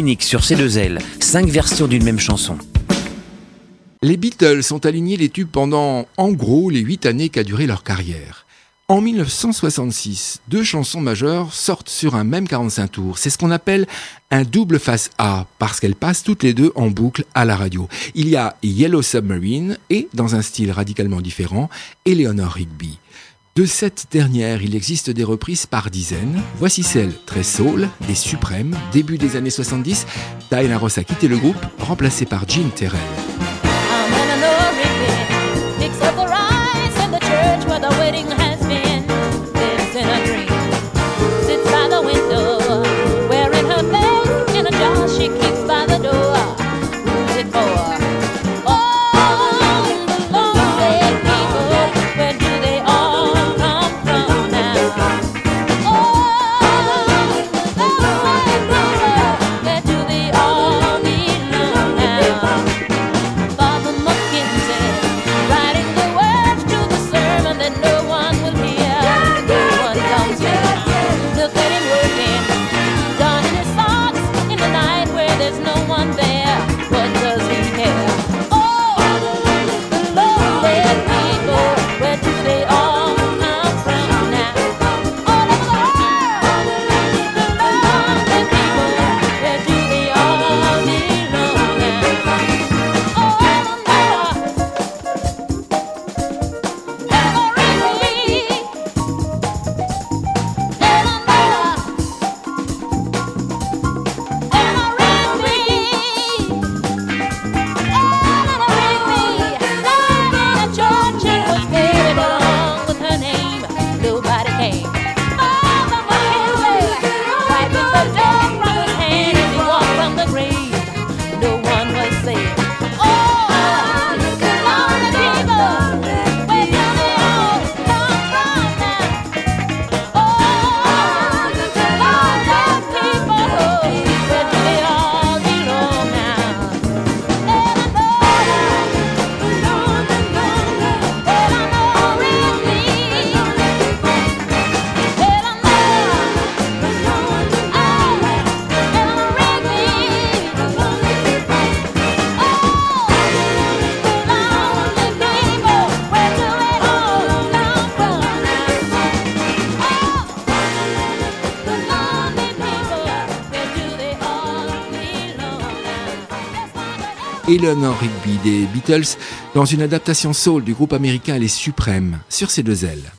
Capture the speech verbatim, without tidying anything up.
unique sur C deux L, cinq versions d'une même chanson. Les Beatles ont aligné les tubes pendant, en gros, les huit années qu'a duré leur carrière. En mille neuf cent soixante-six, deux chansons majeures sortent sur un même quarante-cinq tours. C'est ce qu'on appelle un double face A, parce qu'elles passent toutes les deux en boucle à la radio. Il y a Yellow Submarine et, dans un style radicalement différent, Eleanor Rigby. De cette dernière, il existe des reprises par dizaines. Voici celle, très soul et suprême, début des années soixante-dix. Diana Ross a quitté le groupe, remplacée par Jean Terrell. Eleanor Rigby des Beatles dans une adaptation soul du groupe américain Les Suprêmes sur C deux L.